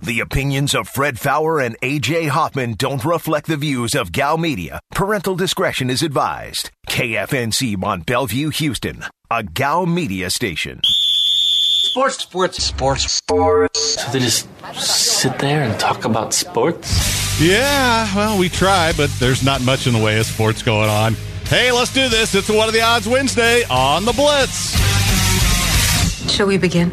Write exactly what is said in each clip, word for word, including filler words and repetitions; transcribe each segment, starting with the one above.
The opinions of Fred Faour and A J Hoffman don't reflect the views of Gal Media. Parental discretion is advised. K F N C Mont Bellevue, Houston, a Gal Media station. Sports, sports, sports, sports. So they just sit there and talk about sports? Yeah, well, we try, but there's not much in the way of sports going on. Hey, let's do this. It's a What Are the Odds Wednesday on The Blitz. Shall we begin?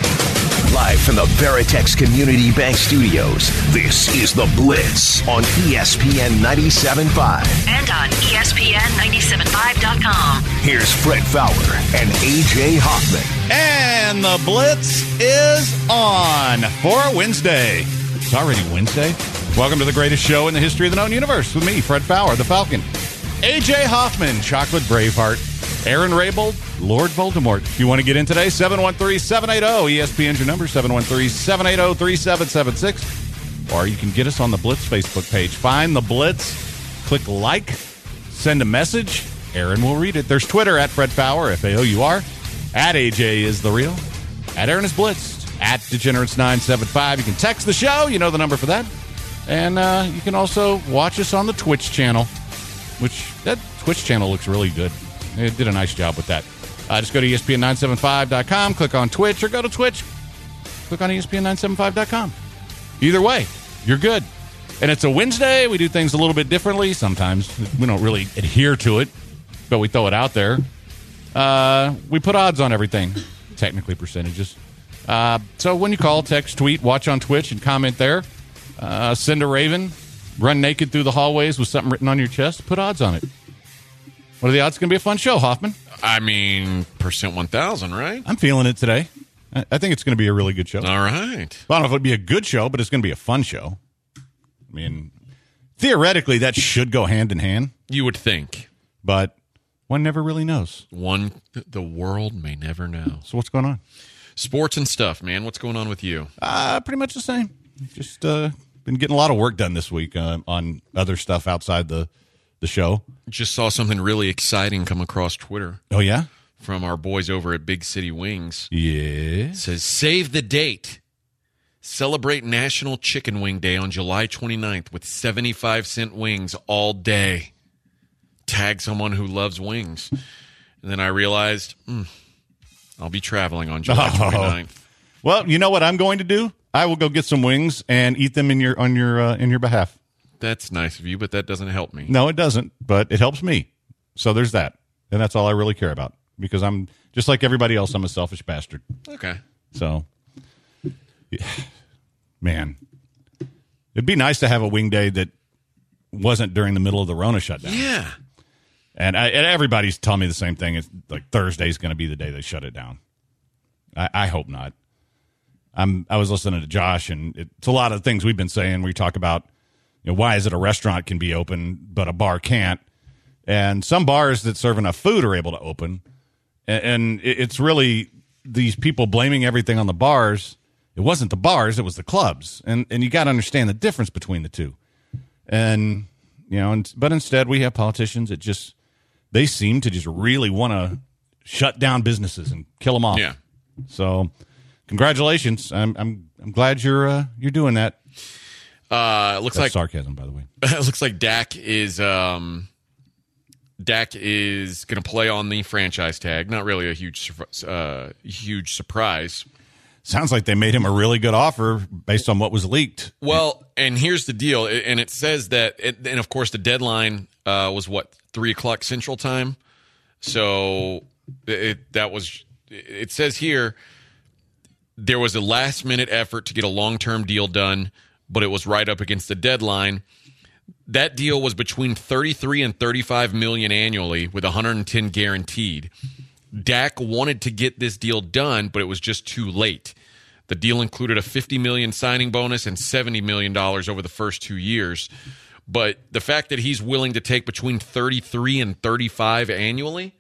Live from the Veritex Community Bank Studios, this is The Blitz on E S P N ninety-seven point five. And on E S P N ninety-seven point five dot com. Here's Fred Faour and A J Hoffman. And The Blitz is on for Wednesday. It's already Wednesday. Welcome to the greatest show in the history of the known universe with me, Fred Faour, the Falcon. A J Hoffman, Chocolate Braveheart. Aaron Rabel, Lord Voldemort. If you want to get in today, seven one three, seven eight zero, E S P N's your number, seven one three, seven eight zero, three seven seven six. Or you can get us on the Blitz Facebook page. Find the Blitz, click like, send a message. Aaron will read it. There's Twitter, at Fred Faour, F A O U R. At A J is the real. At Aaron is Blitzed. At Degenerates nine seven five. You can text the show. You know the number for that. And uh, you can also watch us on the Twitch channel, which that Twitch channel looks really good. It did a nice job with that. Uh, just go to E S P N nine seven five dot com, click on Twitch, or go to Twitch, click on E S P N nine seven five dot com. Either way, you're good. And it's a Wednesday. We do things a little bit differently. Sometimes we don't really adhere to it, but we throw it out there. Uh, we put odds on everything, technically percentages. Uh, so when you call, text, tweet, watch on Twitch, and comment there, uh, send a raven, run naked through the hallways with something written on your chest, put odds on it. What are the odds? It's going to be a fun show, Hoffman. I mean, percent one thousand, right? I'm feeling it today. I, I think it's going to be a really good show. All right. Well, I don't know if it would be a good show, but it's going to be a fun show. I mean, theoretically, that should go hand in hand. You would think. But one never really knows. One, the world may never know. So what's going on? Sports and stuff, man. What's going on with you? Uh, pretty much the same. Just uh, been getting a lot of work done this week uh, on other stuff outside the, the show. Just saw something really exciting come across Twitter. Oh, yeah? From our boys over at Big City Wings. Yeah. It says, save the date. Celebrate National Chicken Wing Day on July twenty-ninth with seventy-five cent wings all day. Tag someone who loves wings. And then I realized, hmm, I'll be traveling on July twenty-ninth. Oh. Well, you know what I'm going to do? I will go get some wings and eat them in your on your uh, in your behalf. That's nice of you, but that doesn't help me. No, it doesn't, but it helps me. So there's that. And that's all I really care about, because I'm just like everybody else, I'm a selfish bastard. Okay. So, yeah. Man, it'd be nice to have a wing day that wasn't during the middle of the Rona shutdown. Yeah. And, I, and everybody's telling me the same thing. It's like Thursday's going to be the day they shut it down. I, I hope not. I'm. I was listening to Josh, and it's a lot of things we've been saying. We talk about, you know, why is it a restaurant can be open but a bar can't? And some bars that serve enough food are able to open. And, and it's really these people blaming everything on the bars. It wasn't the bars, it was the clubs. And and you got to understand the difference between the two. And, you know, and, but instead we have politicians that just, they seem to just really want to shut down businesses and kill them off. Yeah. So, congratulations. I'm I'm I'm glad you're uh, you're doing that. Uh, it looks That's like sarcasm, by the way. It looks like Dak is um, Dak is going to play on the franchise tag. Not really a huge uh, huge surprise. Sounds like they made him a really good offer based on what was leaked. Well, and here's the deal, and it says that, it, and of course the deadline uh, was what, three o'clock Central Time. So it that was. It says here there was a last minute effort to get a long term deal done, but it was right up against the deadline. That deal was between thirty-three and thirty-five million annually, with one hundred ten guaranteed. Dak wanted to get this deal done, but it was just too late. The deal included a fifty million dollars signing bonus and seventy million dollars over the first two years. But the fact that he's willing to take between thirty-three and thirty-five annually,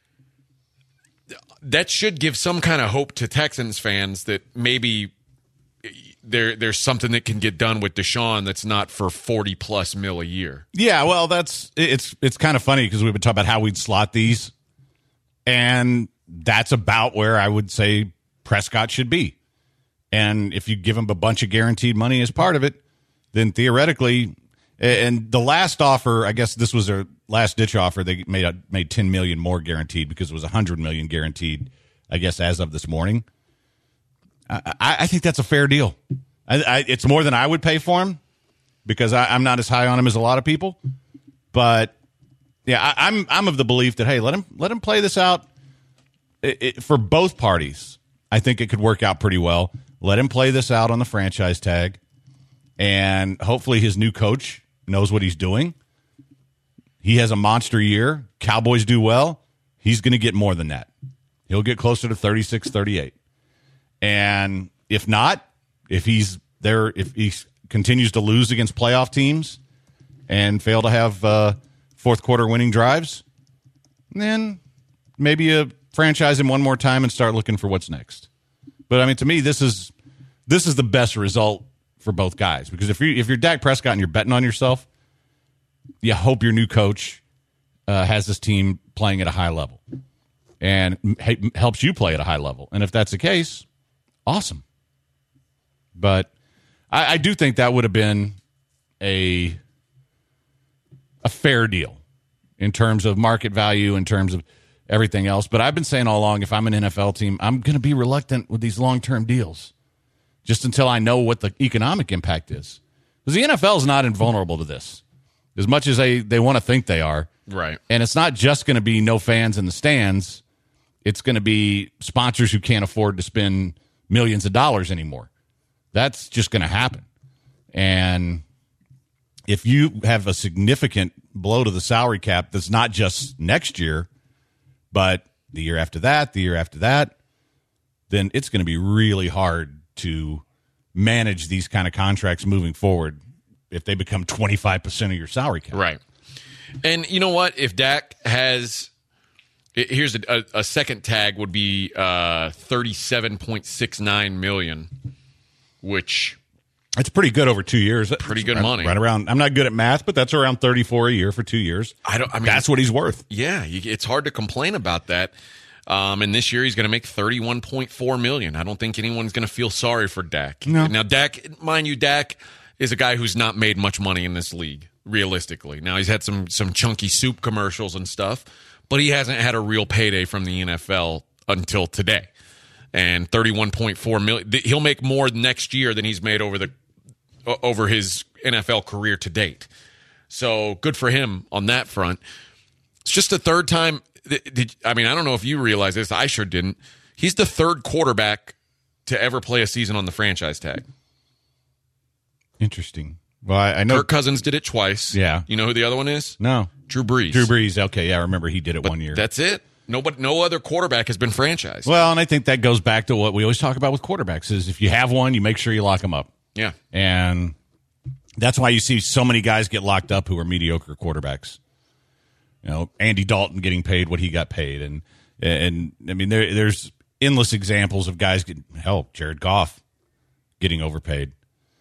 that should give some kind of hope to Texans fans that maybe there there's something that can get done with Deshaun that's not for forty plus mil a year. Yeah, well, that's it's it's kind of funny because we've been talking about how we'd slot these. And that's about where I would say Prescott should be. And if you give him a bunch of guaranteed money as part of it, then theoretically, and the last offer, I guess this was their last ditch offer, they made a, made ten million dollars more guaranteed because it was one hundred million dollars guaranteed, I guess, as of this morning. I, I, I think that's a fair deal. I, I, it's more than I would pay for him because I, I'm not as high on him as a lot of people. But yeah, I, I'm I'm of the belief that hey, let him let him play this out it, it, for both parties. I think it could work out pretty well. Let him play this out on the franchise tag, and hopefully his new coach knows what he's doing. He has a monster year. Cowboys do well. He's going to get more than that. He'll get closer to thirty-six, thirty-eight. And if not, if he's there, if he continues to lose against playoff teams and fail to have uh, fourth quarter winning drives, then maybe you franchise him one more time and start looking for what's next. But I mean, to me, this is this is the best result for both guys, because if you if you're Dak Prescott and you're betting on yourself, you hope your new coach uh, has this team playing at a high level and m- helps you play at a high level. And if that's the case, awesome. But I, I do think that would have been a a fair deal in terms of market value, in terms of everything else. But I've been saying all along, if I'm an N F L team, I'm going to be reluctant with these long-term deals just until I know what the economic impact is. Because the N F L is not invulnerable to this, as much as they, they want to think they are. Right. And it's not just going to be no fans in the stands. It's going to be sponsors who can't afford to spend millions of dollars anymore. That's just going to happen. And if you have a significant blow to the salary cap that's not just next year, but the year after that, the year after that, then it's going to be really hard to manage these kind of contracts moving forward if they become twenty-five percent of your salary cap. Right. And you know what? If Dak has, here's a, a, a second tag would be uh, thirty-seven point six nine million dollars, which it's pretty good over two years. Pretty good right, money. Right around, I'm not good at math, but that's around thirty-four a year for two years. I don't. I mean, that's what he's worth. Yeah, you, it's hard to complain about that. Um, and this year he's going to make thirty-one point four million dollars. I don't think anyone's going to feel sorry for Dak. No. Now, Dak, mind you, Dak is a guy who's not made much money in this league, realistically. Now, he's had some some chunky soup commercials and stuff, but he hasn't had a real payday from the N F L until today. And thirty-one point four million dollars, he'll make more next year than he's made over the over his N F L career to date. So good for him on that front. It's just the third time. Did, I mean, I don't know if you realize this. I sure didn't. He's the third quarterback to ever play a season on the franchise tag. Interesting. Well, I, I know Kirk Cousins did it twice. Yeah. You know who the other one is? No. Drew Brees. Drew Brees. Okay, yeah, I remember he did it But one year. That's it. Nobody, no other quarterback has been franchised. Well, and I think that goes back to what we always talk about with quarterbacks is if you have one, you make sure you lock them up. Yeah. And that's why you see so many guys get locked up who are mediocre quarterbacks. You know, Andy Dalton getting paid what he got paid. And, and I mean, there, there's endless examples of guys getting, hell, Jared Goff getting overpaid.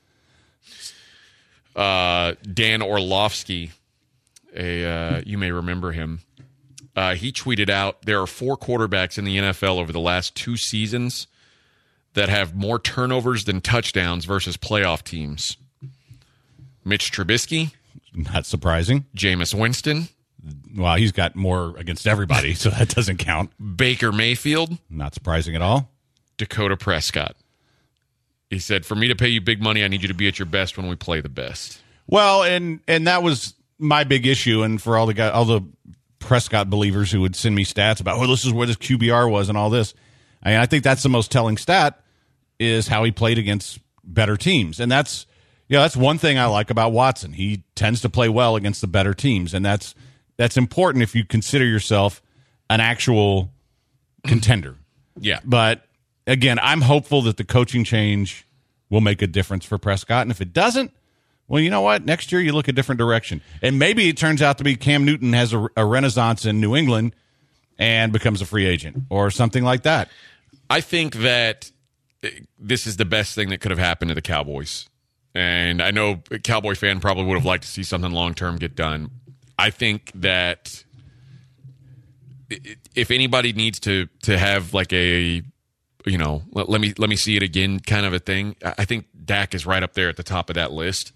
Uh, Dan Orlovsky, a uh, you may remember him. Uh, he tweeted out, there are four quarterbacks in the N F L over the last two seasons that have more turnovers than touchdowns versus playoff teams. Mitch Trubisky. Not surprising. Jameis Winston. Well, he's got more against everybody, so that doesn't count. Baker Mayfield. Not surprising at all. Dakota Prescott. He said, for me to pay you big money, I need you to be at your best when we play the best. Well, and and that was my big issue, and for all the guys, all the Prescott believers who would send me stats about, oh, this is where this Q B R was and all this. I mean, I think that's the most telling stat is how he played against better teams. And that's, yeah, that's one thing I like about Watson. He tends to play well against the better teams, and that's that's important if you consider yourself an actual contender. Yeah. But again, I'm hopeful that the coaching change will make a difference for Prescott. And if it doesn't, well, you know what? Next year you look a different direction. And maybe it turns out to be Cam Newton has a, a renaissance in New England and becomes a free agent or something like that. I think that this is the best thing that could have happened to the Cowboys. And I know a Cowboy fan probably would have liked to see something long-term get done. I think that if anybody needs to to have like a you know, let, let me let me see it again kind of a thing. I think Dak is right up there at the top of that list.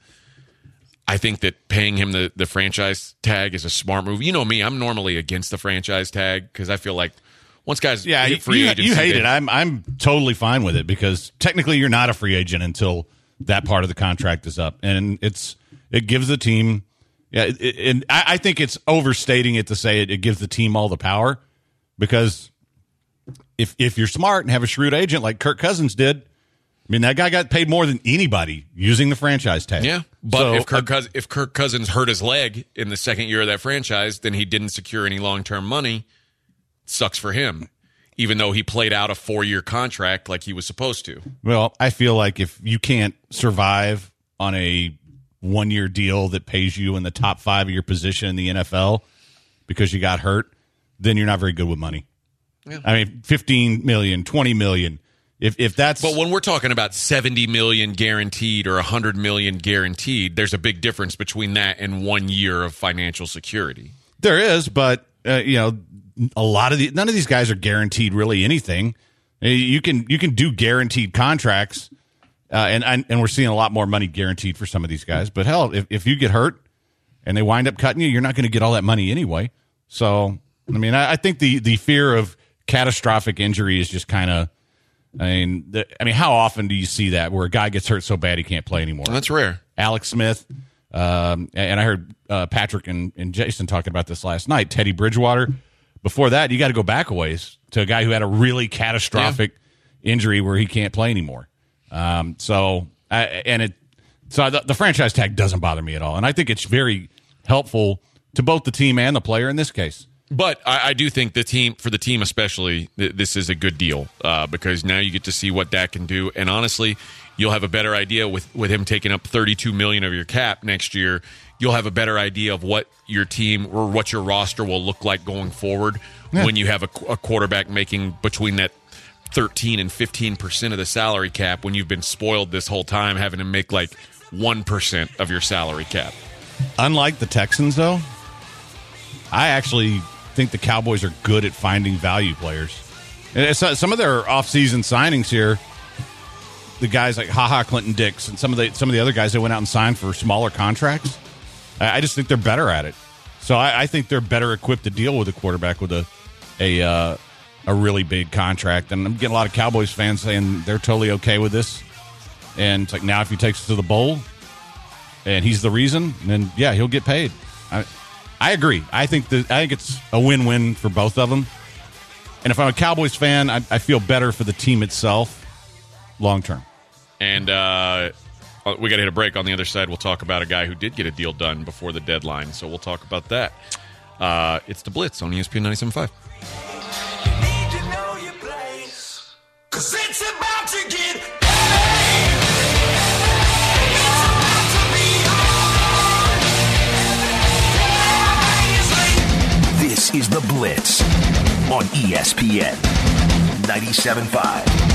I think that paying him the, the franchise tag is a smart move. You know me, I'm normally against the franchise tag because I feel like once guys yeah, hit free you, agency, you hate they, it. I'm I'm totally fine with it because technically you're not a free agent until that part of the contract is up, and it's it gives the team. Yeah, it, it, and I, I think it's overstating it to say it, it gives the team all the power because if if you're smart and have a shrewd agent like Kirk Cousins did. I mean, that guy got paid more than anybody using the franchise tag. Yeah, but so, if, Kirk Cousins, if Kirk Cousins hurt his leg in the second year of that franchise, then he didn't secure any long-term money. Sucks for him, even though he played out a four-year contract like he was supposed to. Well, I feel like if you can't survive on a one-year deal that pays you in the top five of your position in the N F L because you got hurt, then you're not very good with money. Yeah. I mean, fifteen million dollars, twenty million dollars. If if that's But when we're talking about seventy million guaranteed or one hundred million guaranteed, there's a big difference between that and one year of financial security. There is, but uh, you know, a lot of the none of these guys are guaranteed really anything. You can you can do guaranteed contracts, uh, and and we're seeing a lot more money guaranteed for some of these guys. But hell, if if you get hurt and they wind up cutting you, you're not going to get all that money anyway. So I mean, I, I think the the fear of catastrophic injury is just kind of. I mean, the, I mean, how often do you see that where a guy gets hurt so bad he can't play anymore? That's rare. Alex Smith, um, and I heard uh, Patrick and, and Jason talking about this last night. Teddy Bridgewater. Before that, you got to go back a ways to a guy who had a really catastrophic yeah. injury where he can't play anymore. Um, so, I, and it, so the, the franchise tag doesn't bother me at all, and I think it's very helpful to both the team and the player in this case. But I, I do think the team, for the team especially, th- this is a good deal uh, because now you get to see what Dak can do. And honestly, you'll have a better idea with, with him taking up thirty-two million dollars of your cap next year. You'll have a better idea of what your team or what your roster will look like going forward yeah. when you have a, a quarterback making between that thirteen and fifteen percent of the salary cap when you've been spoiled this whole time having to make like one percent of your salary cap. Unlike the Texans, though, I actually think the Cowboys are good at finding value players. And some of their offseason signings here, the guys like HaHa Clinton Dix and some of the some of the other guys that went out and signed for smaller contracts, I just think they're better at it. So I, I think they're better equipped to deal with a quarterback with a a uh, a really big contract. And I'm getting a lot of Cowboys fans saying they're totally okay with this. And it's like, now if he takes us to the bowl and he's the reason, then yeah, he'll get paid. I, I agree. I think that I think it's a win-win for both of them. And if I'm a Cowboys fan, I, I feel better for the team itself long term. And uh, we got to hit a break. On the other side, we'll talk about a guy who did get a deal done before the deadline. So we'll talk about that. Uh, it's The Blitz on E S P N ninety-seven point five. This is The Blitz on E S P N ninety-seven point five.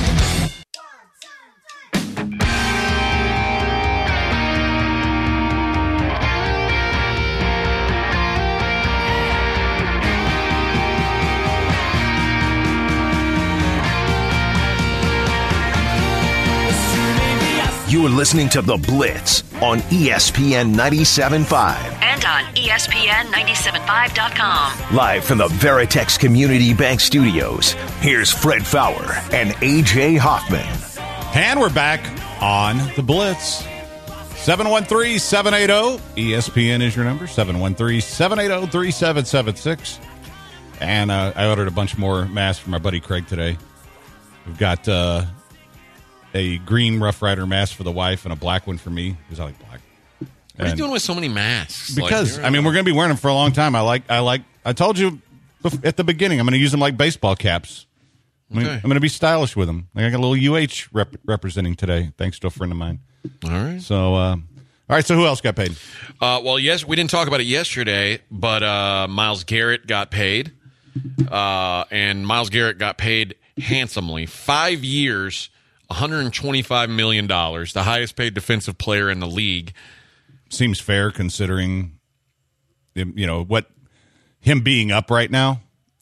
You are listening to The Blitz on E S P N ninety-seven point five. And on E S P N ninety-seven point five dot com. Live from the Veritex Community Bank Studios, here's Fred Faour and A J Hoffman. And we're back on The Blitz. seven one three, seven eight zero, E S P N is your number, seven one three, seven eight zero, three seven seven six. And uh, I ordered a bunch more masks for my buddy Craig today. We've got... Uh, a green Rough Rider mask for the wife and a black one for me because I like black. What and are you doing with so many masks? Because like, I mean, we're going to be wearing them for a long time. I like, I like. I told you at the beginning, I'm going to use them like baseball caps. I mean, okay. I'm going to be stylish with them. Like I got a little U H rep- representing today, thanks to a friend of mine. All right. So, uh, all right. So, who else got paid? Uh, well, yes, we didn't talk about it yesterday, but uh, Myles Garrett got paid, uh, and Myles Garrett got paid handsomely, five years. one hundred twenty-five million dollars, the highest paid defensive player in the league. Seems fair considering, you know, what him being up right now.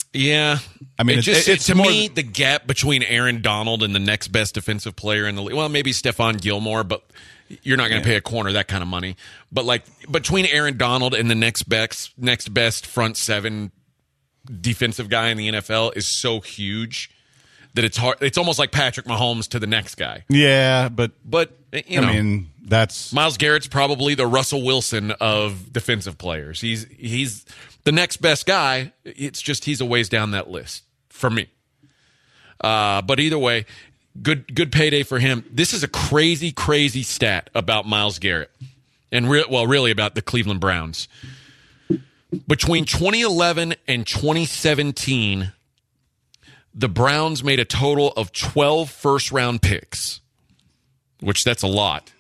Yeah. I mean, it it's, just, it's to more me, th- the gap between Aaron Donald and the next best defensive player in the league, well, maybe Stephon Gilmore, but you're not going to yeah. pay a corner that kind of money. But like between Aaron Donald and the next best, next best front seven defensive guy in the N F L is so huge that it's hard. It's almost like Patrick Mahomes to the next guy. Yeah, but but you know, I mean, that's Myles Garrett's probably the Russell Wilson of defensive players. He's he's the next best guy. It's just he's a ways down that list for me. Uh, but either way, good good payday for him. This is a crazy, crazy stat about Myles Garrett, and re- well, really about the Cleveland Browns. Between twenty eleven and twenty seventeen, the Browns made a total of twelve first-round picks, which that's a lot.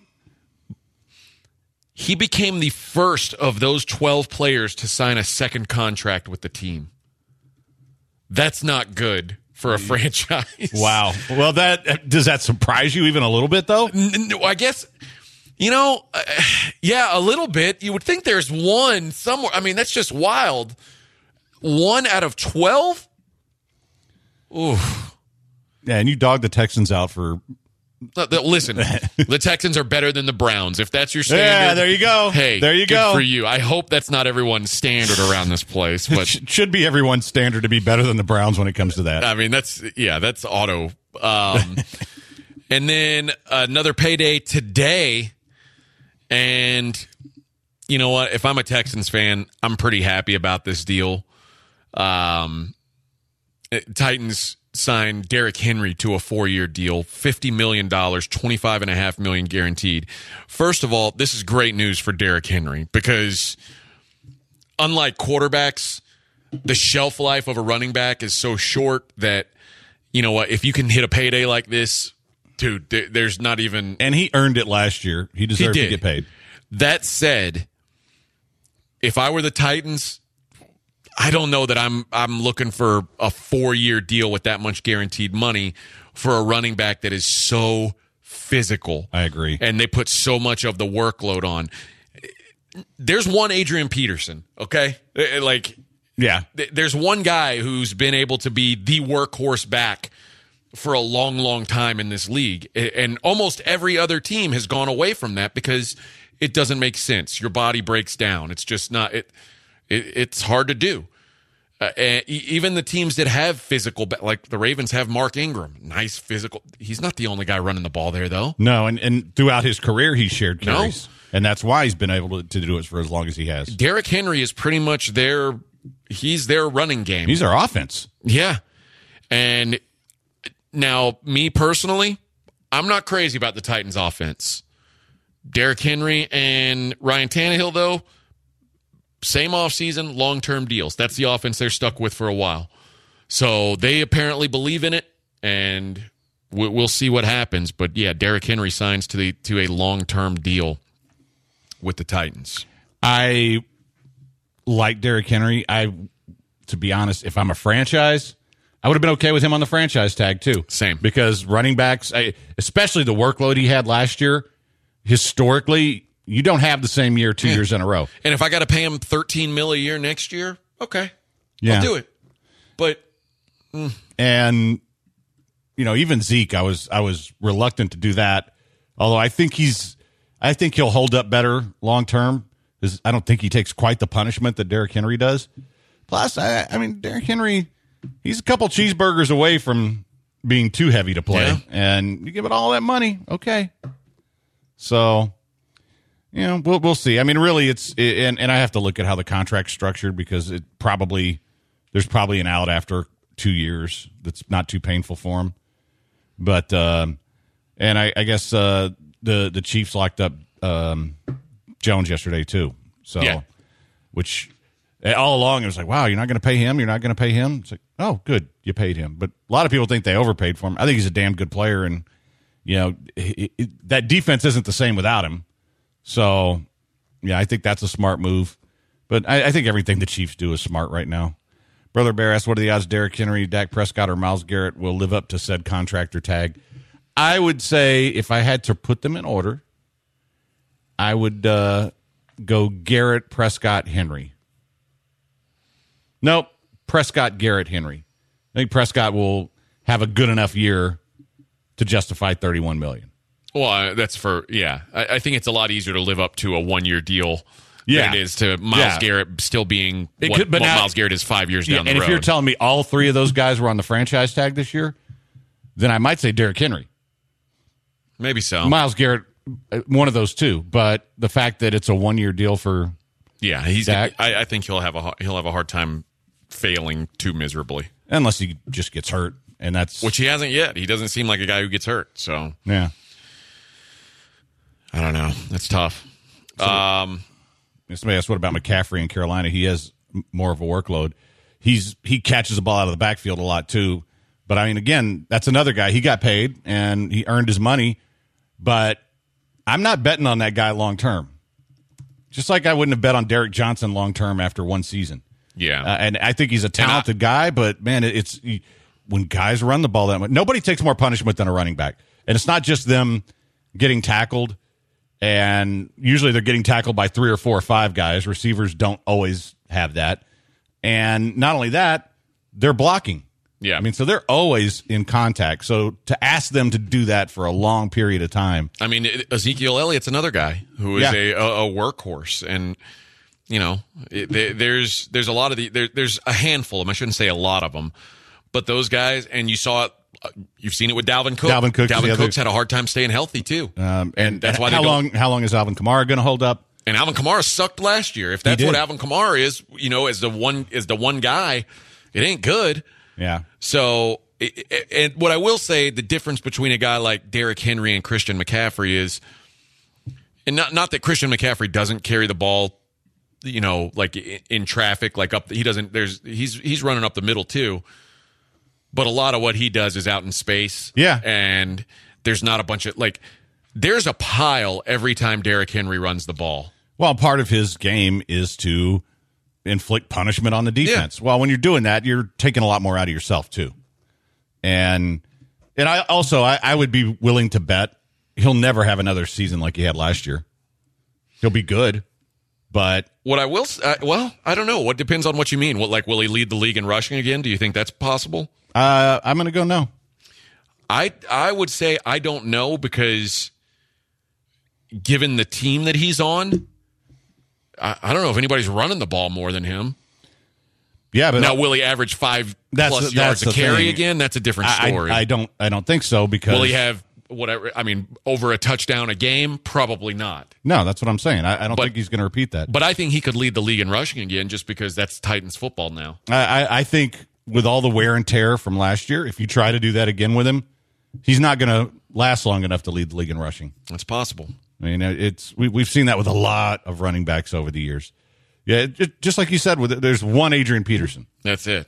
He became the first of those twelve players to sign a second contract with the team. That's not good for a franchise. Wow. Well, that does that surprise you even a little bit, though? No, I guess, you know, uh, yeah, a little bit. You would think there's one somewhere. I mean, that's just wild. One out of twelve? Ooh. Yeah, and you dogged the Texans out for... Listen, the Texans are better than the Browns. If that's your standard, yeah, there you go. Hey, there you good go for you. I hope that's not everyone's standard around this place, but it should be everyone's standard to be better than the Browns when it comes to that. I mean, that's yeah, that's auto. Um, and then another payday today, and you know what? If I'm a Texans fan, I'm pretty happy about this deal. Um, Titans signed Derrick Henry to a four-year deal, fifty million dollars, twenty-five point five million dollars guaranteed. First of all, this is great news for Derrick Henry because unlike quarterbacks, the shelf life of a running back is so short that, you know what, if you can hit a payday like this, dude, there's not even... And he earned it last year. He deserved he to get paid. That said, if I were the Titans... I don't know that I'm I'm looking for a four-year deal with that much guaranteed money for a running back that is so physical. I agree. And they put so much of the workload on. There's one Adrian Peterson, okay? Like, yeah. There's one guy who's been able to be the workhorse back for a long, long time in this league. And almost every other team has gone away from that because it doesn't make sense. Your body breaks down. It's just not... it. It, it's hard to do. Uh, and even the teams that have physical, like the Ravens have Mark Ingram, nice physical. He's not the only guy running the ball there, though. No, and, and throughout his career, he's shared carries. No. And that's why he's been able to, to do it for as long as he has. Derrick Henry is pretty much their, he's their running game. He's their offense. Yeah. And now, me personally, I'm not crazy about the Titans' offense. Derrick Henry and Ryan Tannehill, though, same offseason, long-term deals. That's the offense they're stuck with for a while. So they apparently believe in it, and we'll see what happens. But, yeah, Derrick Henry signs to the to a long-term deal with the Titans. I like Derrick Henry. I, to be honest, if I'm a franchise, I would have been okay with him on the franchise tag, too. Same. Because running backs, I, especially the workload he had last year, historically – you don't have the same year two yeah. years in a row. And if I got to pay him thirteen mil a year next year, okay, yeah. I'll do it. But mm. and you know, even Zeke, I was I was reluctant to do that. Although I think he's, I think he'll hold up better long term. Because I don't think he takes quite the punishment that Derrick Henry does. Plus, I, I mean, Derrick Henry, he's a couple cheeseburgers away from being too heavy to play, yeah. and you give it all that money, okay. So. You know, we'll we'll see. I mean, really, it's it, and and I have to look at how the contract's structured because it probably there's probably an out after two years that's not too painful for him. But um, and I, I guess uh, the the Chiefs locked up um, Jones yesterday too. So, yeah. which all along it was like, wow, you're not going to pay him. You're not going to pay him. It's like, oh, good, you paid him. But a lot of people think they overpaid for him. I think he's a damn good player, and you know it, it, that defense isn't the same without him. So, yeah, I think that's a smart move. But I, I think everything the Chiefs do is smart right now. Brother Bear asked, what are the odds Derrick Henry, Dak Prescott, or Myles Garrett will live up to said contractor tag? I would say if I had to put them in order, I would uh, go Garrett, Prescott, Henry. Nope. Prescott, Garrett, Henry. I think Prescott will have a good enough year to justify thirty-one million dollars. Well, uh, that's for, yeah. I, I think it's a lot easier to live up to a one-year deal yeah. than it is to Myles yeah. Garrett still being it what, could, but what now, Myles Garrett is five years yeah, down the and road. And if you're telling me all three of those guys were on the franchise tag this year, then I might say Derrick Henry. Maybe so. Myles Garrett, one of those two. But the fact that it's a one-year deal for yeah, he's. Dak, I, I think he'll have a he'll have a hard time failing too miserably, unless he just gets hurt, and that's which he hasn't yet. He doesn't seem like a guy who gets hurt. So yeah, I don't know. That's tough. So, um, somebody asked what about McCaffrey in Carolina? He has more of a workload. He's he catches the ball out of the backfield a lot too. But I mean, again, that's another guy. He got paid and he earned his money. But I'm not betting on that guy long term. Just like I wouldn't have bet on Derek Johnson long term after one season. Yeah, uh, and I think he's a talented I, guy. But man, it's he, when guys run the ball that much, nobody takes more punishment than a running back. And it's not just them getting tackled. And usually they're getting tackled by three or four or five guys. Receivers don't always have that. And not only that, they're blocking. Yeah. I mean, so they're always in contact. So to ask them to do that for a long period of time. I mean, Ezekiel Elliott's another guy who is yeah. a, a workhorse. And, you know, it, there, there's there's a lot of the, there, there's a handful of them. I shouldn't say a lot of them. But those guys, and you saw it, you've seen it with Dalvin Cook. Dalvin, Cook's Dalvin Cook's other, had a hard time staying healthy, too. Um, and, and that's why how they long How long is Alvin Kamara going to hold up? And Alvin Kamara sucked last year. If that's what Alvin Kamara is, you know, as the one as the one guy, it ain't good. Yeah. So, and what I will say, the difference between a guy like Derrick Henry and Christian McCaffrey is, and not not that Christian McCaffrey doesn't carry the ball, you know, like in traffic, like up. He doesn't. There's he's he's running up the middle too, but a lot of what he does is out in space. Yeah. And there's not a bunch of like. There's a pile every time Derrick Henry runs the ball. Well, part of his game is to inflict punishment on the defense. Yeah. Well, when you're doing that, you're taking a lot more out of yourself too. And and I also I, I would be willing to bet he'll never have another season like he had last year. He'll be good, but what I will uh, well, I don't know. What depends on what you mean. What like will he lead the league in rushing again? Do you think that's possible? Uh, I'm going to go no. I I would say I don't know because given the team that he's on, I, I don't know if anybody's running the ball more than him. Yeah, but now will he average five that's, plus that's yards a carry thing. again? That's a different story. I, I don't. I don't think so because will he have whatever? I mean, over a touchdown a game? Probably not. No, that's what I'm saying. I, I don't but, think he's going to repeat that. But I think he could lead the league in rushing again, just because that's Titans football now. I, I, I think with all the wear and tear from last year, if you try to do that again with him, he's not going to last long enough to lead the league in rushing. That's possible. I mean, it's we, we've seen that with a lot of running backs over the years. Yeah, it, just like you said, with there's one Adrian Peterson. That's it.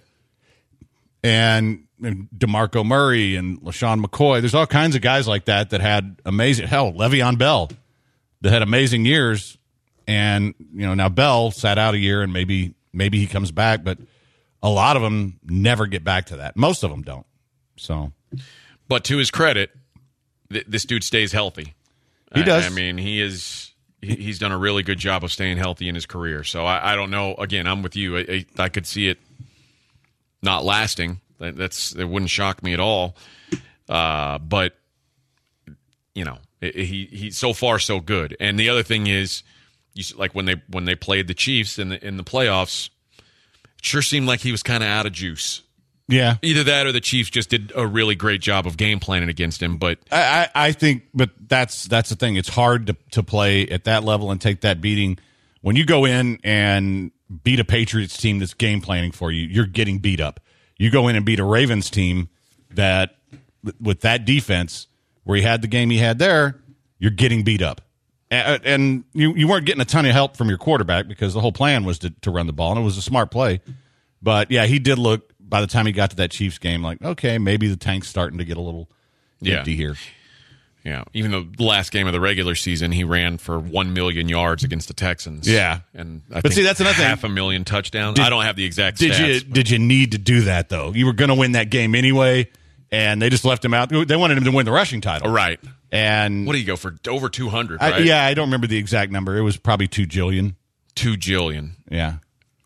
And, and DeMarco Murray and LaShawn McCoy. There's all kinds of guys like that that had amazing, hell, Le'Veon Bell, that had amazing years. And, you know, now Bell sat out a year and maybe maybe he comes back, but a lot of them never get back to that. Most of them don't. So, but to his credit, th- this dude stays healthy. He does. I, I mean, he is. He, he's done a really good job of staying healthy in his career. So I, I don't know. Again, I'm with you. I, I, I could see it not lasting. That, that's it wouldn't shock me at all. Uh, but you know, it, he he so far so good. And the other thing is, you like when they when they played the Chiefs in the in the playoffs, it sure seemed like he was kind of out of juice. Yeah. Either that or the Chiefs just did a really great job of game planning against him. But I, I, I think, but that's that's the thing. It's hard to, to play at that level and take that beating. When you go in and beat a Patriots team that's game planning for you, you're getting beat up. You go in and beat a Ravens team that, with that defense, where he had the game he had there, you're getting beat up. And, and you, you weren't getting a ton of help from your quarterback because the whole plan was to, to run the ball, and it was a smart play. But, yeah, he did look, by the time he got to that Chiefs game, like, okay, maybe the tank's starting to get a little yeah. empty here. Yeah, even though the last game of the regular season, he ran for one million yards against the Texans. Yeah. And I but think see, that's another half thing. a million touchdowns. Did, I don't have the exact did stats. You, but. did you need to do that, though? You were going to win that game anyway, and they just left him out. They wanted him to win the rushing title. Right. And what do you go for? Over two hundred, right? I, yeah, I don't remember the exact number. It was probably two jillion. Two jillion. Yeah.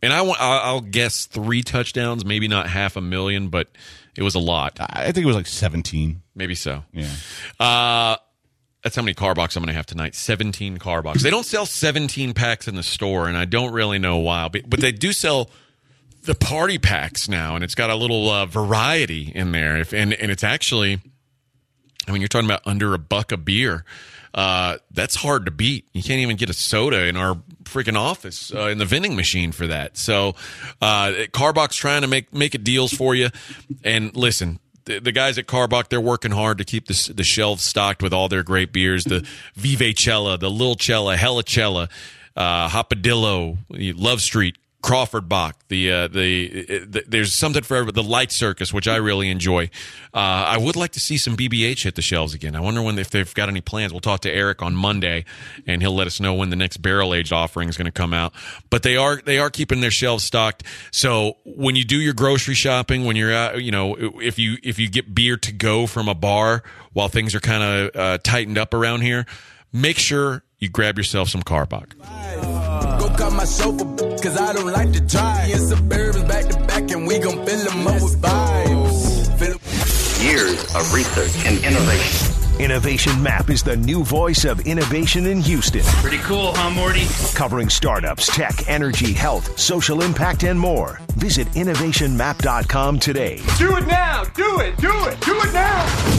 And I want, I'll guess three touchdowns, maybe not half a million, but it was a lot. I think it was like seventeen. Maybe so. Yeah. Uh, that's how many car box I'm going to have tonight. seventeen car box. They don't sell seventeen packs in the store, and I don't really know why. But, but they do sell the party packs now, and it's got a little uh, variety in there. If and, and it's actually, I mean, you're talking about under a buck a beer. Uh, that's hard to beat. You can't even get a soda in our freaking office uh, in the vending machine for that. So uh, Carbox trying to make make it deals for you. And listen, the, the guys at Carbox, they're working hard to keep the, the shelves stocked with all their great beers. The Vivecella, the Lil Cella, Helicella, uh, Hopadillo, Love Street, Crawford Bach, the, uh, the the there's something for everybody. The Light Circus, which I really enjoy. Uh, I would like to see some B B H hit the shelves again. I wonder when if they've got any plans. We'll talk to Eric on Monday, and he'll let us know when the next barrel aged offering is going to come out. But they are they are keeping their shelves stocked. So when you do your grocery shopping, when you're out, you know, if you if you get beer to go from a bar while things are kind of uh, tightened up around here, make sure you grab yourself some Carbock. Go cut my chauffeur, cause I don't like to drive. In Suburbans back to back, and we gon' fill them up with vibes. Years of research and innovation. Innovation Map is the new voice of innovation in Houston. Pretty cool, huh, Morty? Covering startups, tech, energy, health, social impact, and more. Visit innovation map dot com today. Do it now! Do it! Do it! Do it now!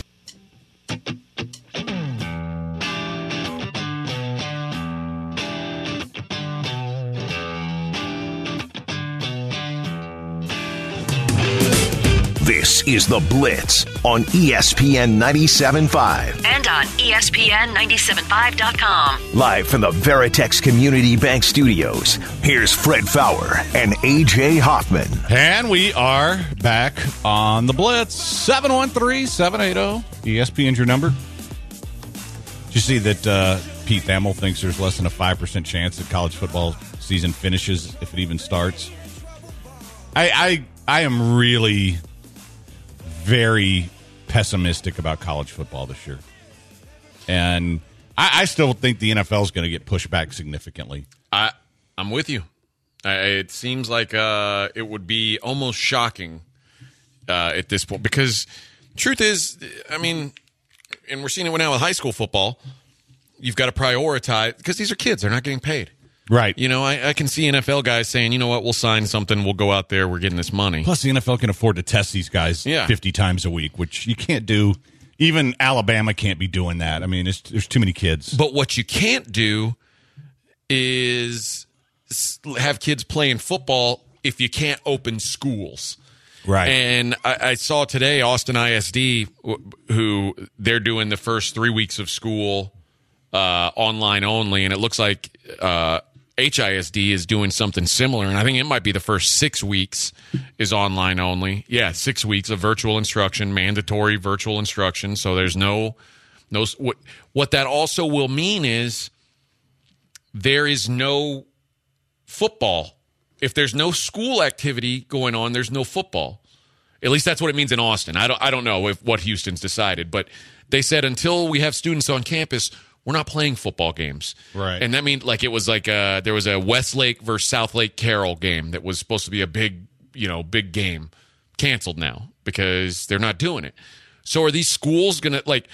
This is The Blitz on E S P N ninety-seven point five. And on E S P N ninety-seven point five dot com. Live from the Veritex Community Bank Studios, here's Fred Faour and A J Hoffman. And we are back on The Blitz. seven one three, seven eight zero. E S P N's your number. Did you see that uh, Pete Thamel thinks there's less than a five percent chance that college football season finishes if it even starts? I I, I am really... very pessimistic about college football this year. And I, I still think the N F L is going to get pushed back significantly. I, I'm with you. I, it seems like uh, it would be almost shocking uh, at this point. Because truth is, I mean, and we're seeing it now with high school football, you've got to prioritize, because these are kids. They're not getting paid. Right. You know, I, I can see N F L guys saying, you know what, we'll sign something, we'll go out there, we're getting this money. Plus, the N F L can afford to test these guys yeah. fifty times a week, which you can't do. Even Alabama can't be doing that. I mean, it's, there's too many kids. But what you can't do is have kids playing football if you can't open schools. Right. And I, I saw today Austin I S D, who they're doing the first three weeks of school uh, online only, and it looks like uh, H I S D is doing something similar, and I think it might be the first six weeks is online only. Yeah, six weeks of virtual instruction, mandatory virtual instruction. So there's no, no. What what that also will mean is there is no football. If there's no school activity going on, there's no football. At least that's what it means in Austin. I don't I don't know if what Houston's decided, but they said until we have students on campus, we're not playing football games. Right. And that means like it was like uh there was a Westlake versus South Lake Carroll game that was supposed to be a big, you know, big game. Canceled now because they're not doing it. So are these schools going to like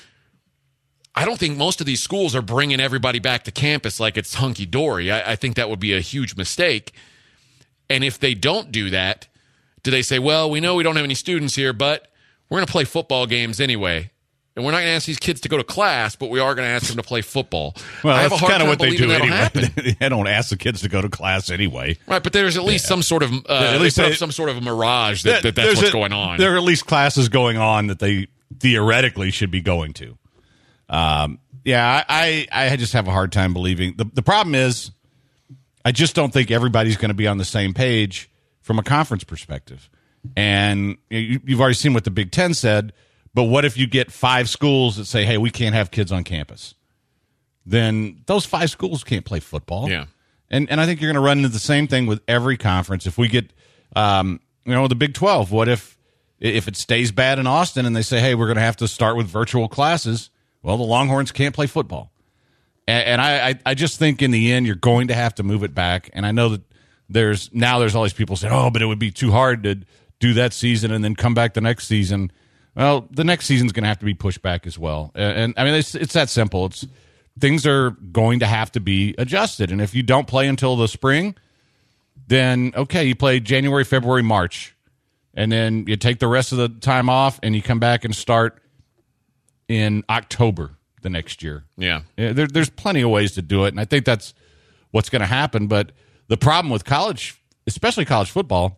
I don't think most of these schools are bringing everybody back to campus like it's hunky-dory. I, I think that would be a huge mistake. And if they don't do that, do they say, well, we know we don't have any students here, but we're going to play football games anyway. And we're not going to ask these kids to go to class, but we are going to ask them to play football. Well, I have that's a hard kind of time what they do believing that'll anyway. happen. They don't ask the kids to go to class anyway. Right, but there's at least Yeah. some sort of uh, at least they put they- up some sort of a mirage that, that that's There's what's a- going on. There are at least classes going on that they theoretically should be going to. Um, yeah, I, I, I just have a hard time believing. The, the problem is I just don't think everybody's going to be on the same page from a conference perspective. And you, you've already seen what the Big Ten said, but what if you get five schools that say, hey, we can't have kids on campus? Then those five schools can't play football. Yeah. And and I think you're going to run into the same thing with every conference. If we get, um, you know, the Big twelve, what if if it stays bad in Austin and they say, hey, we're going to have to start with virtual classes? Well, the Longhorns can't play football. And, and I, I, I just think in the end you're going to have to move it back. And I know that there's now there's all these people saying, oh, but it would be too hard to do that season and then come back the next season. Well, the next season's going to have to be pushed back as well. And, and I mean, it's, it's that simple. It's things are going to have to be adjusted. And if you don't play until the spring, then, okay, you play January, February, March. And then you take the rest of the time off and you come back and start in October the next year. Yeah. There, there's plenty of ways to do it. And I think that's what's going to happen. But the problem with college, especially college football,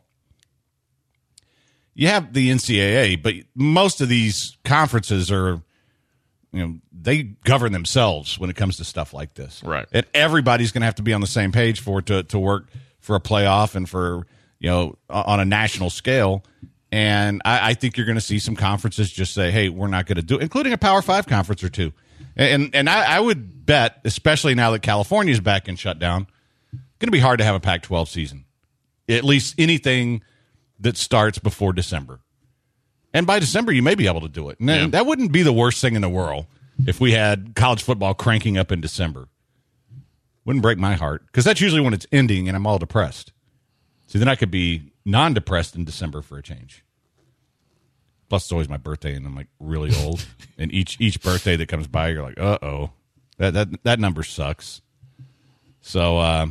you have the N C double A, but most of these conferences are, you know, they govern themselves when it comes to stuff like this. Right. And everybody's going to have to be on the same page for it to, to work for a playoff and for, you know, on a national scale. And I, I think you're going to see some conferences just say, hey, we're not going to do it, including a Power Five conference or two. And and I, I would bet, especially now that California's back and shut down, going to be hard to have a Pac twelve season. At least anything that starts before December. And by December, you may be able to do it. And yeah. that wouldn't be the worst thing in the world if we had college football cranking up in December. Wouldn't break my heart, because that's usually when it's ending and I'm all depressed. See, then I could be non-depressed in December for a change. Plus, it's always my birthday, and I'm like really old. And each each birthday that comes by, you're like, uh-oh, that that that number sucks. So, uh,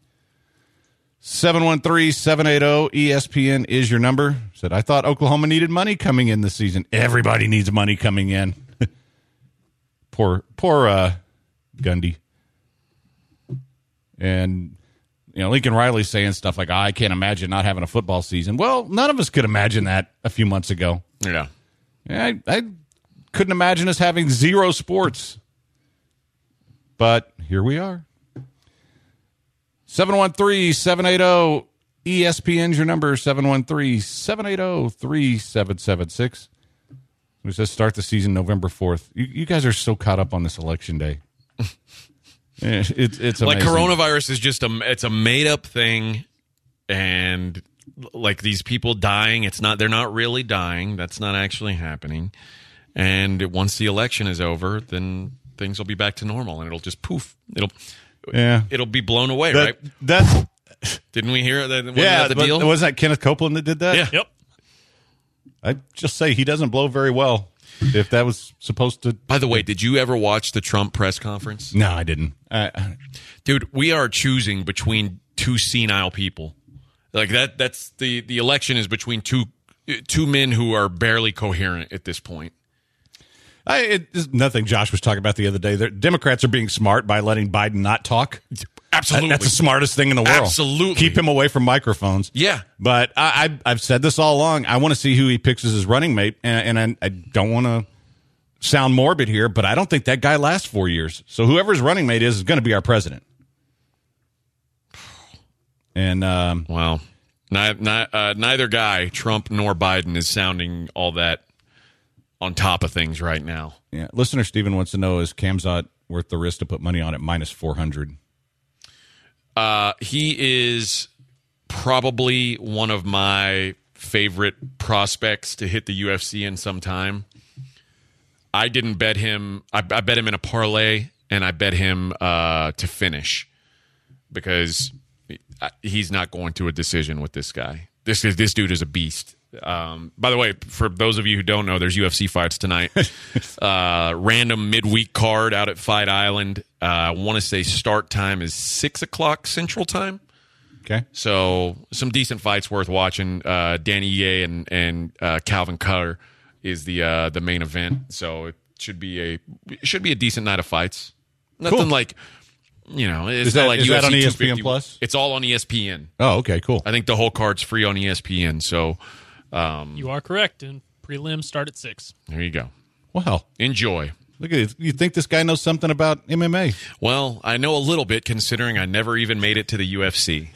seven one three, seven eight zero, E S P N is your number. Said, I thought Oklahoma needed money coming in this season. Everybody needs money coming in. poor, poor uh, Gundy. And, you know, Lincoln Riley's saying stuff like, oh, I can't imagine not having a football season. Well, none of us could imagine that a few months ago. Yeah. I, I couldn't imagine us having zero sports. But here we are. seven one three, seven eight zero, E S P N's your number, seven one three, seven eight zero, three seven seven six. We says start the season November fourth. You, you guys are so caught up on this election day. It's it's amazing. Like coronavirus is just a it's a made up thing, and like these people dying, it's not they're not really dying. That's not actually happening. And once the election is over, then things will be back to normal, and it'll just poof. It'll yeah. It'll be blown away, that, right? That's didn't we hear that? Wasn't yeah. that the deal? Wasn't that Kenneth Copeland that did that? Yeah. Yep. I'd just say he doesn't blow very well. If that was supposed to. By the way, did you ever watch the Trump press conference? No, I didn't. Uh, Dude, we are choosing between two senile people. Like that. That's the the election is between two two men who are barely coherent at this point. I, it's nothing Josh was talking about the other day. The Democrats are being smart by letting Biden not talk. Absolutely. That's the smartest thing in the world. Absolutely. Keep him away from microphones. Yeah. But I, I, I've said this all along. I want to see who he picks as his running mate, and, and I, I don't want to sound morbid here, but I don't think that guy lasts four years. So whoever his running mate is is going to be our president. And um, wow. Ni- ni- uh, neither guy, Trump nor Biden, is sounding all that on top of things right now. Yeah. Listener Steven wants to know, is Kamzat worth the risk to put money on at minus four hundred? Uh, he is probably one of my favorite prospects to hit the U F C in some time. I didn't bet him. I, I bet him in a parlay, and I bet him uh, to finish because he's not going to a decision with this guy. This is this dude is a beast. Um, by the way, for those of you who don't know, there's U F C fights tonight. uh, random midweek card out at Fight Island. Uh, I want to say start time is six o'clock Central Time. Okay. So some decent fights worth watching. Uh, Danny Ye and and uh, Calvin Cutter is the uh, the main event. So it should be a it should be a decent night of fights. Nothing cool. like you know. It's is not that, like is U F C that on E S P N two fifty. Plus? It's all on E S P N. Oh, okay, cool. I think the whole card's free on E S P N. So. Um, you are correct, and prelims start at six. There you go. Wow. Enjoy. Look at it. You think this guy knows something about M M A? Well, I know a little bit, considering I never even made it to the U F C.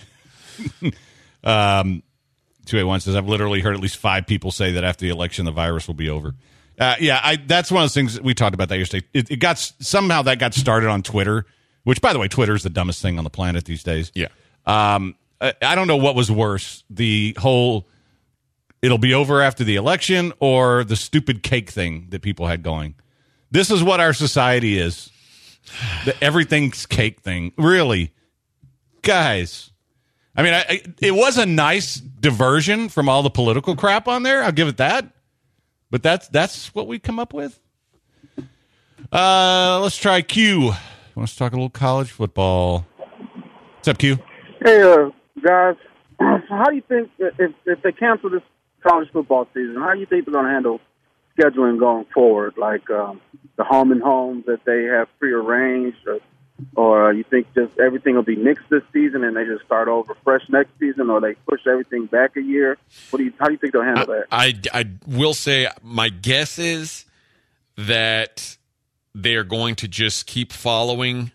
um, two eight one says, I've literally heard at least five people say that after the election, the virus will be over. Uh, yeah, I, that's one of those things we talked about that yesterday. It, it got somehow that got started on Twitter, which, by the way, Twitter is the dumbest thing on the planet these days. Yeah. Um, I, I don't know what was worse, the whole it'll be over after the election or the stupid cake thing that people had going. This is what our society is. The everything's cake thing. Really? Guys, I mean, I, I, it was a nice diversion from all the political crap on there. I'll give it that. But that's that's what we come up with. Uh, let's try Q. Let's talk a little college football. What's up, Q? Hey, uh, guys. How do you think if if they cancel this college football season, how do you think they're going to handle scheduling going forward? Like um, the home and homes that they have prearranged, or, or you think just everything will be mixed this season and they just start over fresh next season, or they push everything back a year? What do you? How do you think they'll handle that? I, I, I will say my guess is that they are going to just keep following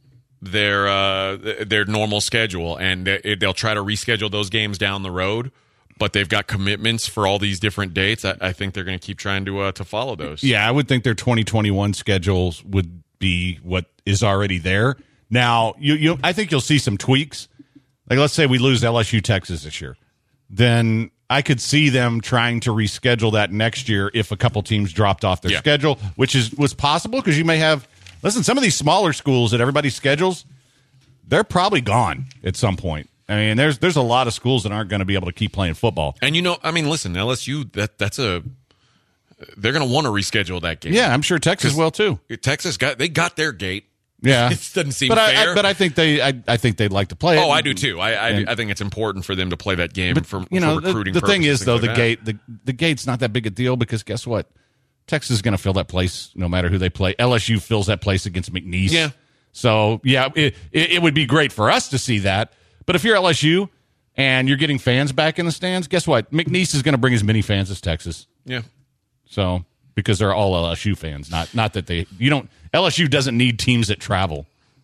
their uh, their normal schedule, and they'll try to reschedule those games down the road. But they've got commitments for all these different dates. I, I think they're going to keep trying to uh, to follow those. Yeah, I would think their twenty twenty-one schedules would be what is already there. Now, you, you, I think you'll see some tweaks. Like, let's say we lose L S U Texas this year, then I could see them trying to reschedule that next year if a couple teams dropped off their yeah. schedule, which is was possible because you may have. Listen, some of these smaller schools that everybody schedules, they're probably gone at some point. I mean, there's there's a lot of schools that aren't going to be able to keep playing football. And you know, I mean, listen, L S U that that's a they're going to want to reschedule that game. Yeah, I'm sure Texas will too. Texas got they got their gate. Yeah, it doesn't seem but fair. I, I, but I think they, I, I think they'd like to play it. Oh, I do too. I, I, and, I think it's important for them to play that game but, for, you know, for recruiting. The, the thing purposes, is, though, like the that. gate, the the gate's not that big a deal because guess what? Texas is going to fill that place no matter who they play. L S U fills that place against McNeese. Yeah. So yeah, it, it, it would be great for us to see that. But if you're L S U and you're getting fans back in the stands, guess what? McNeese is going to bring as many fans as Texas. Yeah. So because they're all L S U fans, not not that they you don't L S U doesn't need teams that travel.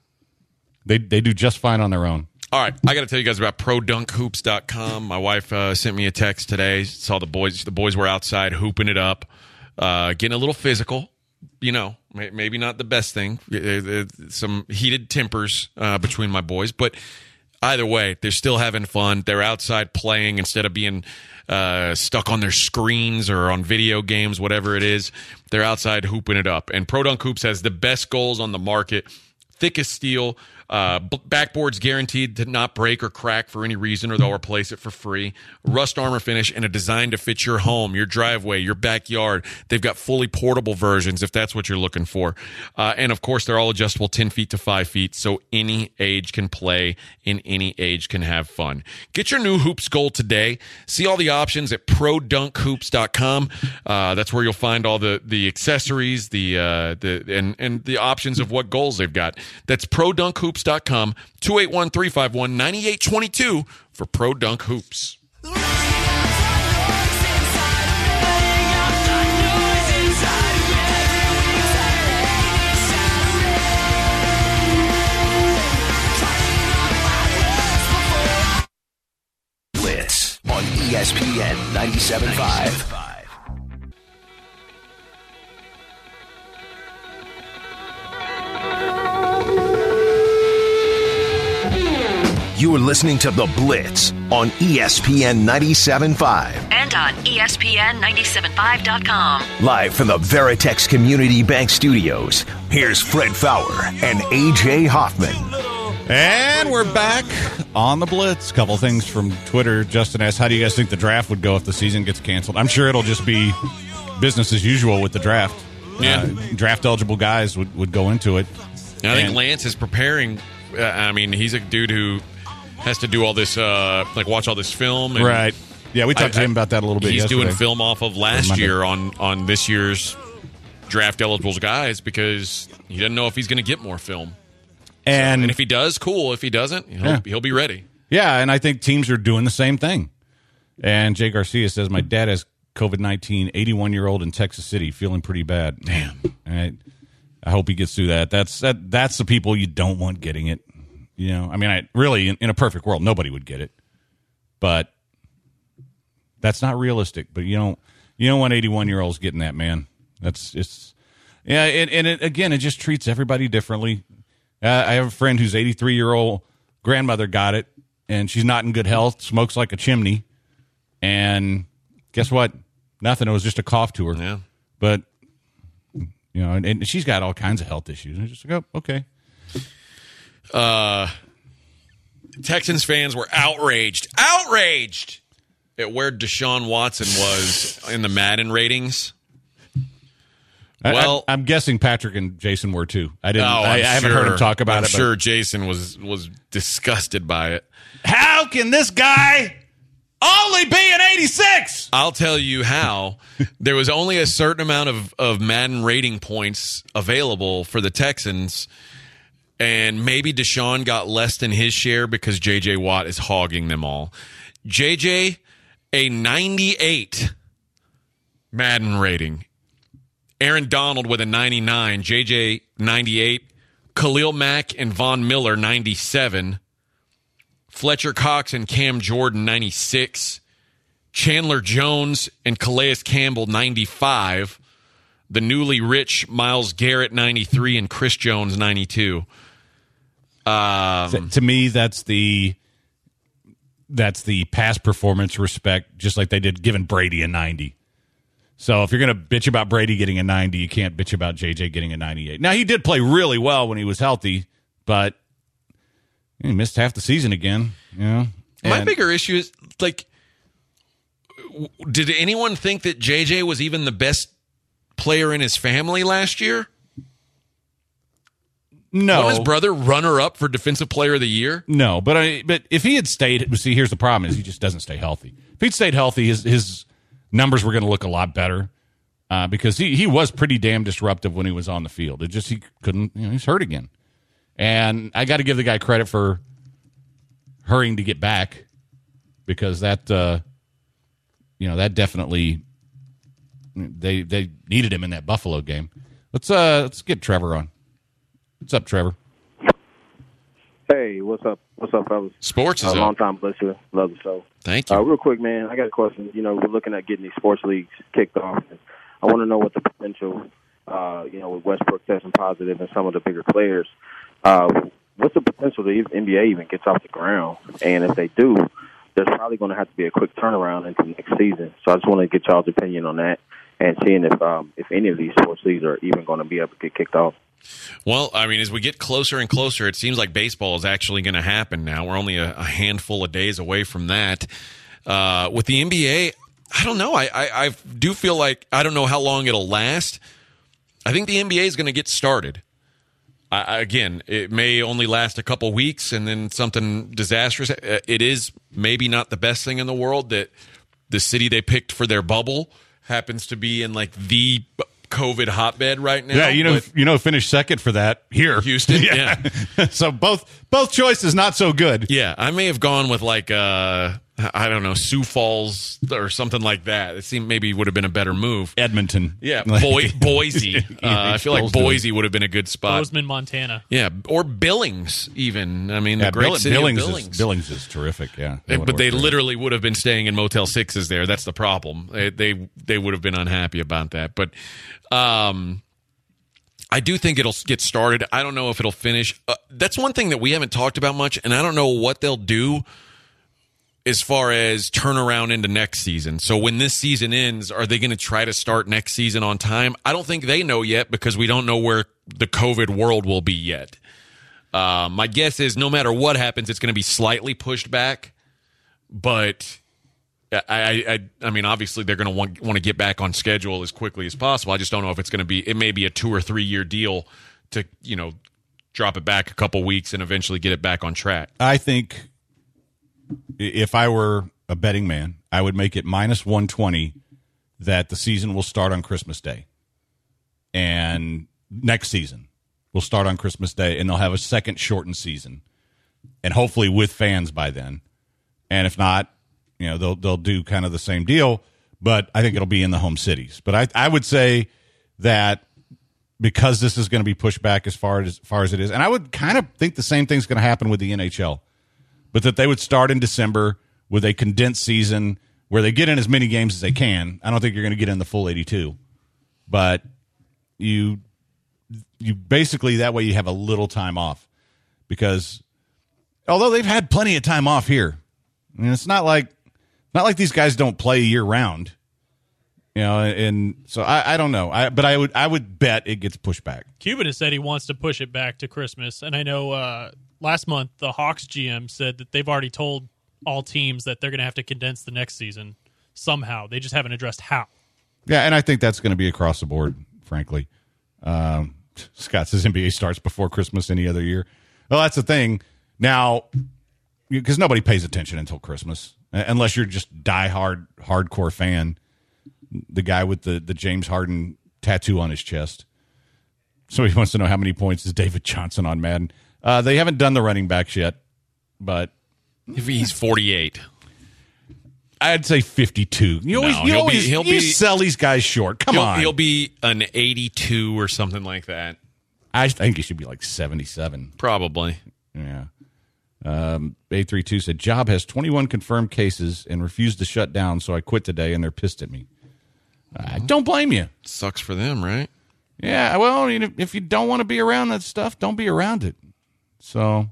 They they do just fine on their own. All right, I got to tell you guys about pro dunk hoops dot com. My wife uh, sent me a text today. Saw the boys. The boys were outside hooping it up, uh, getting a little physical. You know, maybe not the best thing. Some heated tempers uh, between my boys, but either way, they're still having fun. They're outside playing instead of being uh, stuck on their screens or on video games, whatever it is. They're outside hooping it up. And Pro Dunk Hoops has the best goals on the market, thickest steel. Uh, backboards guaranteed to not break or crack for any reason, or they'll replace it for free. Rust armor finish and a design to fit your home, your driveway, your backyard. They've got fully portable versions if that's what you're looking for. Uh, and, of course, they're all adjustable ten feet to five feet, so any age can play and any age can have fun. Get your new hoops goal today. See all the options at pro dunk hoops dot com. Uh, that's where you'll find all the, the accessories the uh, the and, and the options of what goals they've got. That's pro dunk hoops dot com, two eight one, three five one, nine eight two two for Pro Dunk Hoops. Blitz on E S P N ninety-seven point five. You are listening to The Blitz on E S P N ninety-seven point five. And on E S P N ninety-seven point five dot com. Live from the Veritex Community Bank Studios, here's Fred Faour and A J Hoffman. And we're back on The Blitz. Couple things from Twitter. Justin asked, how do you guys think the draft would go if the season gets canceled? I'm sure it'll just be business as usual with the draft. Yeah. Uh, draft-eligible guys would, would go into it. And I think And- Lance is preparing. Uh, I mean, he's a dude who has to do all this, uh, like watch all this film. And Right. Yeah, we talked I- to him about that a little bit He's yesterday. doing film off of last Monday. year on, on this year's draft eligible guys because he doesn't know if he's going to get more film. And, So, and if he does, cool. If he doesn't, he'll, Yeah. he'll be ready. Yeah, and I think teams are doing the same thing. And Jay Garcia says, my dad has COVID nineteen, eighty-one-year-old in Texas City, feeling pretty bad. Damn. I, I hope he gets through that. That's that. That's the people you don't want getting it. You know, I mean, I really, in, in a perfect world, nobody would get it. But that's not realistic. But you don't, you don't want eighty-one-year-olds getting that, man. That's it's, yeah, and, and it, again, it just treats everybody differently. Uh, I have a friend whose eighty-three-year-old grandmother got it, and she's not in good health, smokes like a chimney, and guess what? Nothing. It was just a cough to her. Yeah. But, you know, and, and she's got all kinds of health issues. And I just go, okay. Uh, te- Texans fans were outraged, outraged at where Deshaun Watson was in the Madden ratings. Well, I, I'm guessing Patrick and Jason were too. I didn't. Oh, I, I haven't sure. heard him talk about I'm it. I'm sure but Jason was was disgusted by it. How can this guy only be an eighty-six? I'll tell you how. There was only a certain amount of, of Madden rating points available for the Texans, and maybe Deshaun got less than his share because J J. Watt is hogging them all. J J, a ninety-eight Madden rating. Aaron Donald with a ninety-nine, J J ninety-eight, Khalil Mack and Von Miller ninety-seven, Fletcher Cox and Cam Jordan ninety-six, Chandler Jones and Calais Campbell ninety-five, the newly rich Myles Garrett ninety-three, and Chris Jones ninety-two. Um, to, to me, that's the that's the past performance respect, just like they did giving Brady a ninety. So if you're going to bitch about Brady getting a ninety, you can't bitch about J J getting a ninety-eight. Now, he did play really well when he was healthy, but he missed half the season again. You know? My And- bigger issue is, like, w- did anyone think that J J was even the best player in his family last year? No. Wasn't his brother runner-up for Defensive Player of the Year? No, but I, but if he had stayed, see, here's the problem: is he just doesn't stay healthy. If he'd stayed healthy, his his numbers were going to look a lot better uh, because he, he was pretty damn disruptive when he was on the field. It just he couldn't, you know, he's hurt again, and I got to give the guy credit for hurrying to get back because that uh, you know that definitely they they needed him in that Buffalo game. Let's uh let's get Trevor on. What's up, Trevor? Hey, what's up? What's up, fellas? Sports is a up. long time listener. Love the show. Thank you. Uh, real quick, man, I got a question. You know, we're looking at getting these sports leagues kicked off. And I want to know what the potential, uh, you know, with Westbrook testing positive and some of the bigger players, uh, what's the potential the N B A even gets off the ground? And if they do, there's probably going to have to be a quick turnaround into next season. So I just want to get y'all's opinion on that and seeing if um, if any of these sports leagues are even going to be able to get kicked off. Well, I mean, as we get closer and closer, it seems like baseball is actually going to happen now. We're only a, a handful of days away from that. Uh, with the N B A, I don't know. I, I, I do feel like I don't know how long it'll last. I think the N B A is going to get started. I, again, it may only last a couple weeks and then something disastrous. It is maybe not the best thing in the world that the city they picked for their bubble happens to be in like the COVID hotbed right now. Yeah, you know, you know, finished second for that here, Houston. Yeah, yeah. So both both choices not so good. Yeah, I may have gone with like uh, I don't know, Sioux Falls or something like that. It seemed maybe would have been a better move. Edmonton. Yeah, Boy, Boise. uh, I feel like Boise would have been a good spot. Bozeman, Montana. Yeah, or Billings even. I mean, yeah, the great Bill- city Billings of Billings. Is, Billings is terrific, yeah. But they literally would have been staying in Motel Sixes there. That's the problem. They they, they would have been unhappy about that. But um, I do think it'll get started. I don't know if it'll finish. Uh, that's one thing that we haven't talked about much, and I don't know what they'll do as far as turnaround into next season. So when this season ends, are they going to try to start next season on time? I don't think they know yet because we don't know where the COVID world will be yet. Uh, my guess is no matter what happens, it's going to be slightly pushed back. But I, I, I mean, obviously they're going to want, want to get back on schedule as quickly as possible. I just don't know if it's going to be. It may be a two or three year deal to, you know, drop it back a couple weeks and eventually get it back on track. I think if I were a betting man, I would make it minus one twenty that the season will start on Christmas Day. And next season will start on Christmas Day, and they'll have a second shortened season. And hopefully with fans by then. And if not, you know, they'll they'll do kind of the same deal, but I think it'll be in the home cities. But I I would say that because this is going to be pushed back as far as, as far as it is, and I would kind of think the same thing's going to happen with the N H L. But that they would start in December with a condensed season where they get in as many games as they can. I don't think you're going to get in the full eighty-two. But you you basically, that way you have a little time off. Because although they've had plenty of time off here, I mean, it's not like not like these guys don't play year round. You know, and so I, I don't know. I but I would I would bet it gets pushed back. Cuban has said he wants to push it back to Christmas, and I know uh, last month the Hawks G M said that they've already told all teams that they're going to have to condense the next season somehow. They just haven't addressed how. Yeah, and I think that's going to be across the board, frankly. Um, Scott says N B A starts before Christmas any other year. Well, that's the thing. Now, because nobody pays attention until Christmas, unless you're just diehard, hardcore fan. The guy with the, the James Harden tattoo on his chest. So he wants to know how many points is David Johnson on Madden. Uh, they haven't done the running backs yet, but if he's forty-eight, I'd say fifty-two. You always, no, you he'll always be, he'll you be, sell these guys short. Come he'll, on, he'll be an eighty-two or something like that. I think he should be like seventy-seven, probably. Yeah. Um, eight three two said Job has twenty-one confirmed cases and refused to shut down, so I quit today, and they're pissed at me. I don't blame you. Sucks for them, right? Yeah, well, you know, if you don't want to be around that stuff, don't be around it. So,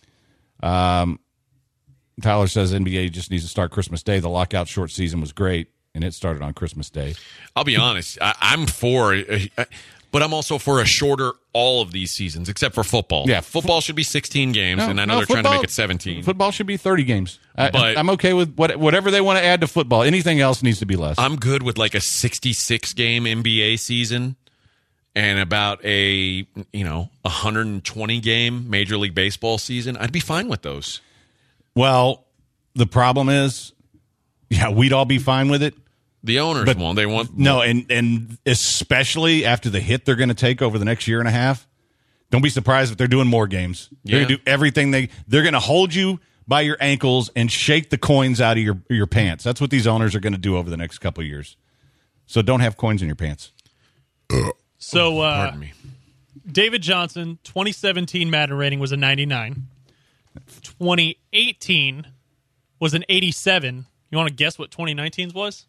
um, Tyler says N B A just needs to start Christmas Day. The lockout short season was great, and it started on Christmas Day. I'll be honest. I, I'm for it, but I'm also for a shorter all of these seasons, except for football. Yeah. Football should be sixteen games, No, and I know no, they're trying to football- make it seventeen. Football should be thirty games. I, But- I'm okay with what, whatever they want to add to football. Anything else needs to be less. I'm good with like a sixty-six game N B A season and about a, you know, one hundred twenty game Major League Baseball season. I'd be fine with those. Well, the problem is, yeah, we'd all be fine with it. The owners But- won't. They want No, and, and especially after the hit they're going to take over the next year and a half. Don't be surprised if they're doing more games. They're Yeah. going to do everything they they're going to hold you by your ankles and shake the coins out of your your pants. That's what these owners are going to do over the next couple of years. So don't have coins in your pants. So, uh, Pardon me. David Johnson, twenty seventeen Madden rating was a ninety-nine. twenty eighteen was an eighty-seven. You want to guess what twenty nineteen's was?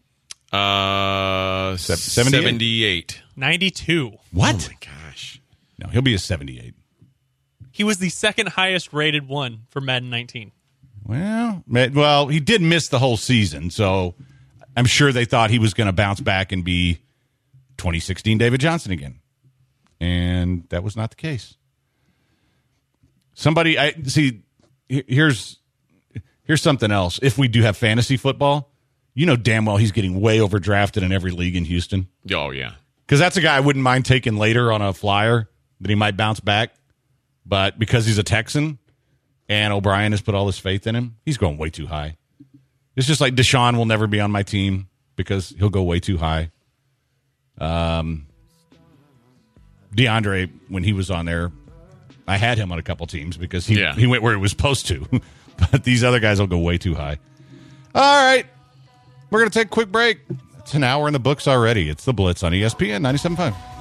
Uh, seventy-eight? seventy-eight. ninety-two. What? Oh, my gosh. No, he'll be a seventy-eight. He was the second highest rated one for Madden nineteen. Well, ma- well, he did miss the whole season, so I'm sure they thought he was going to bounce back and be twenty sixteen David Johnson again. And that was not the case. Somebody, I see, he- here's here's something else. If we do have fantasy football, you know damn well he's getting way overdrafted in every league in Houston. Oh, yeah. Because that's a guy I wouldn't mind taking later on a flyer that he might bounce back. But because he's a Texan and O'Brien has put all his faith in him, he's going way too high. It's just like Deshaun will never be on my team because he'll go way too high. Um, DeAndre, when he was on there, I had him on a couple teams because he, Yeah. he went where he was supposed to. But these other guys will go way too high. All right. We're going to take a quick break. It's an hour in the books already. It's The Blitz on E S P N ninety-seven point five.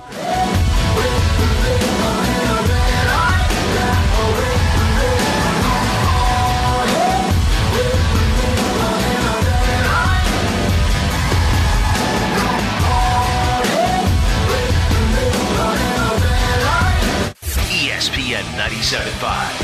E S P N ninety-seven point five.